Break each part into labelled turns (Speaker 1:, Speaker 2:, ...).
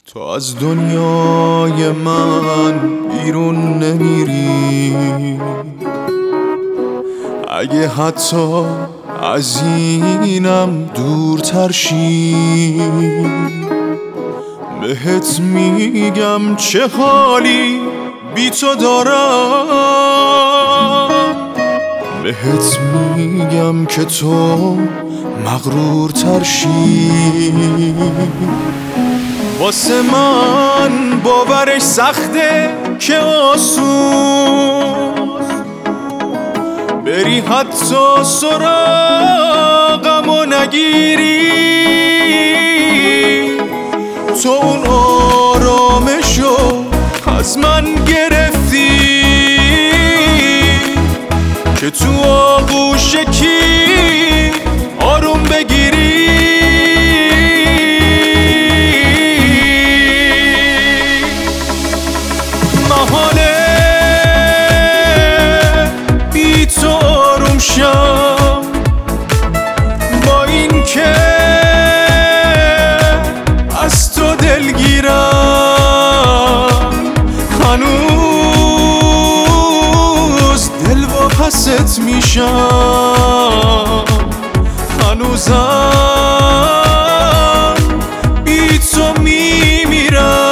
Speaker 1: تو از دنیای من بیرون نمیری، اگه حتی از اینم دورتر شی. بهت میگم چه حالی بی تو دارم، بهت میگم که تو مغرورتر شی. واسه من باورش سخته که آسون بری حتی سراغمو نگیری. تو اون آرامشو از من گرفتی که تو آغوش کی آروم بگیری. محاله بی تو آروم شم، با این که از تو دلگیرم. هنوز دل واپست میشم، هنوزم بی تو میمیرم.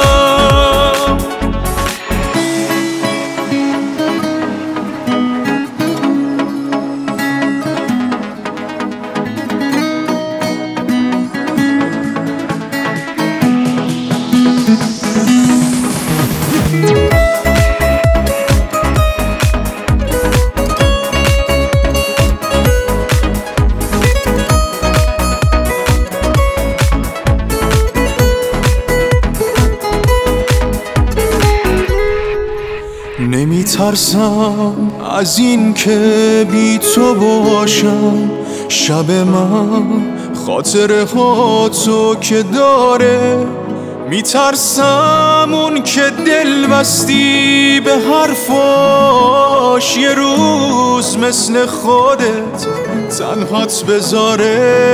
Speaker 1: نمیترسم از این که بی تو باشم، شب من خاطره ها تو که داره. میترسم اون که دل بستی به حرفاش یه روز مثل خودت تنهات بذاره.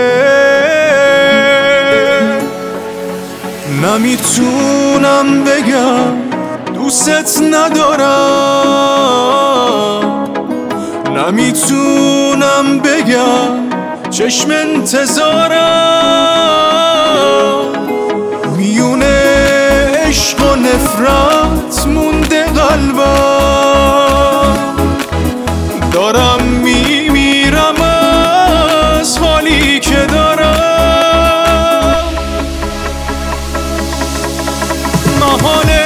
Speaker 1: نمیتونم بگم دوست ندارم، نمیتونم بگم چشم انتظارم. میونه عشق و نفرت مونده قلبم، دارم میمیرم از حالی که دارم. محاله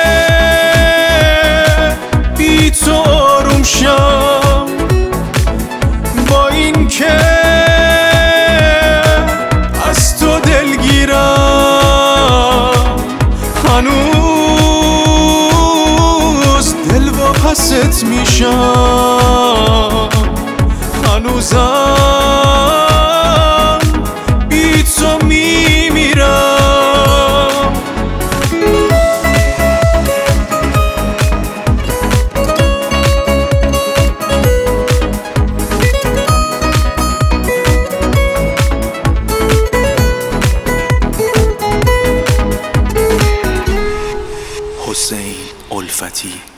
Speaker 1: بی تو آروم شم، با این که از تو دلگیرم. هنوز دل واپست میشم، هنوزم بی تو میمیرم.
Speaker 2: حسین الفتی.